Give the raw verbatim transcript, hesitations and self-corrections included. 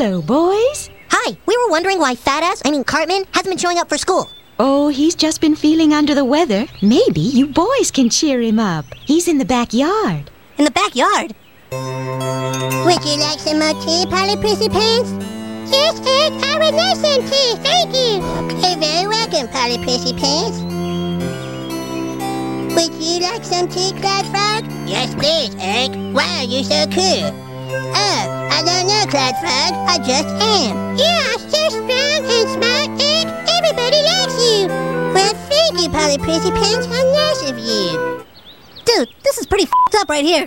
Hello, boys. Hi, we were wondering why Fat-Ass, I mean Cartman, hasn't been showing up for school. Oh, he's just been feeling under the weather. Maybe you boys can cheer him up. He's in the backyard. In the backyard? Would you like some more tea, Polly Prissy Pants? Yes, Egg, I would like some tea, thank you. You're very welcome, Polly Prissy Pants. Would you like some tea, Cloud Frog? Yes, please, Egg. Why are you so cool? Oh, I don't know, Cloud Frog. I just am. You are so strong and smart, Egg. Everybody likes you. Well, thank you, Polly Prissy Pants. How nice of you. Dude, this is pretty f***ed up right here.